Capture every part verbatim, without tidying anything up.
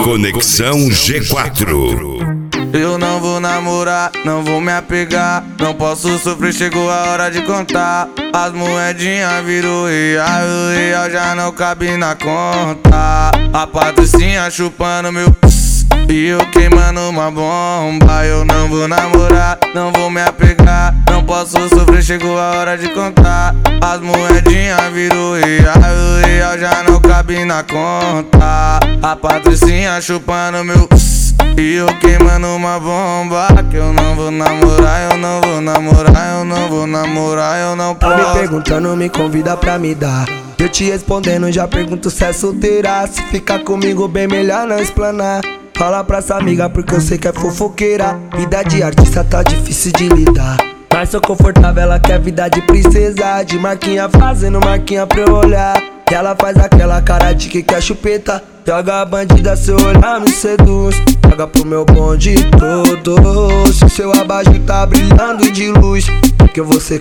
Conexão G quatro. Eu não vou namorar, não vou me apegar, não posso sofrer, chegou a hora de contar. As moedinhas virou real, o real já não cabe na conta. A patricinha chupando meu e eu queimando uma bomba. Eu não vou namorar, não vou me apegar, não posso sofrer, chegou a hora de contar. As moedinhas virou real, o real já não cabe na conta. A patricinha chupando meu e eu queimando uma bomba. Que eu não vou namorar, eu não vou namorar, eu não vou namorar, eu não posso. Tá me perguntando, me convida pra me dar. Eu te respondendo, já pergunto se é solteira. Se ficar comigo, bem melhor não explanar. Fala pra essa amiga porque eu sei que é fofoqueira. Vida de artista tá difícil de lidar, mas sou confortável, ela quer vida de princesa. De marquinha fazendo marquinha pra eu olhar. E ela faz aquela cara de que quer chupeta. Joga a bandida, seu olhar me seduz. Joga pro meu bonde todo. Se seu abajur tá brilhando de luz, que eu vou ser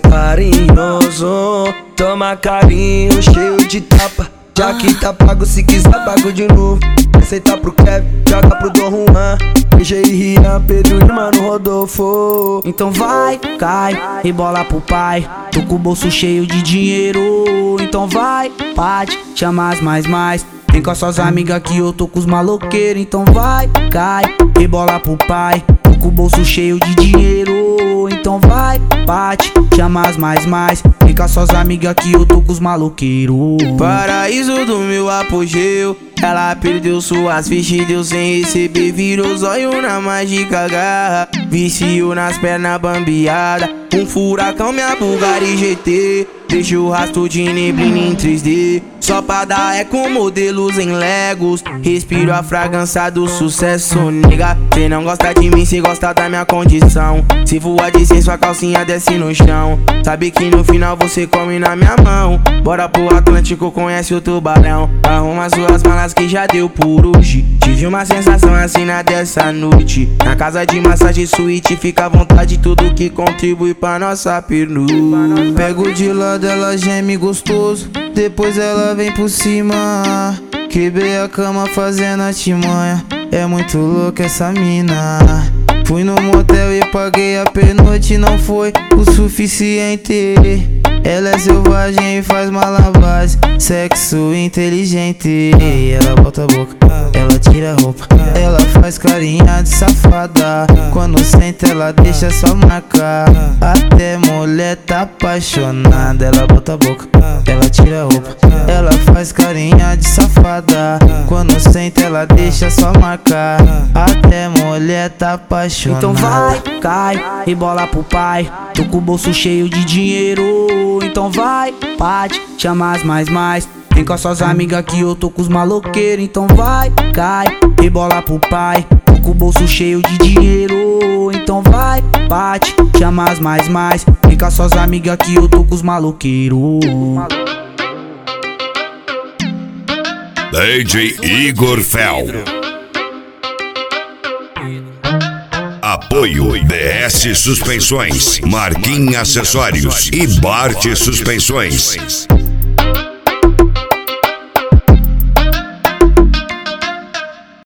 carinhoso. Toma carinho, cheio de tapa. Já que tá pago, se quiser pago de novo. Aceita pro Kevin, joga pro Dom Juan, P G e Rian, Pedro e Mano Rodolfo. Então vai, cai, rebola pro pai. Tô com o bolso cheio de dinheiro. Então vai, pode, chama as mais mais. Vem com as suas amigas que eu tô com os maloqueiros. Então vai, cai, rebola pro pai. Tô com o bolso cheio de dinheiro. Então vai, bate, chama as mais mais. Vem com as suas amigas que eu tô com os maloqueiros. Paraíso do meu apogeu, ela perdeu suas fichas, deu sem receber. Virou zóio na mágica garra, viciou nas pernas bambeada. Um furacão, minha Bugatti G T, deixa o rastro de neblina em três D. Só pra dar é com modelos em Legos. Respiro a fragrância do sucesso, nega. Cê não gosta de mim, cê gosta da minha condição. Se voar de cem, sua calcinha desce no chão. Sabe que no final você come na minha mão. Bora pro Atlântico, conhece o tubarão. Arruma suas malas que já deu por hoje. Tive uma sensação assim na dessa noite. Na casa de massagem suíte, fica à vontade, tudo que contribui pra nossa pernuta. Pego de lado, ela geme gostoso, depois ela vem por cima. Quebrei a cama fazendo artimanha, é muito louca essa mina. Fui no motel e paguei a pernoite, não foi o suficiente. Ela é selvagem e faz malabares, sexo inteligente. Ela bota a boca, ela tira a roupa, ela faz carinha de safada. Quando senta ela deixa só marcar. Até mulher tá apaixonada. Ela bota a boca, ela tira a roupa, ela faz carinha de safada. Quando senta ela deixa só marcar. Até mulher tá apaixonada. Então vai, cai, rebola pro pai. Tô com o bolso cheio de dinheiro. Então vai, pode, chama as mais mais. Vem com as suas amigas que eu tô com os maloqueiros. Então vai, cai, rebola pro pai. Tô com o bolso cheio de dinheiro. Então vai, bate, chama as mais mais. Vem com as suas amigas que eu tô com os maloqueiros. D J Igor Fel. Apoio D S Suspensões, Marquinhos Acessórios e Bart Suspensões.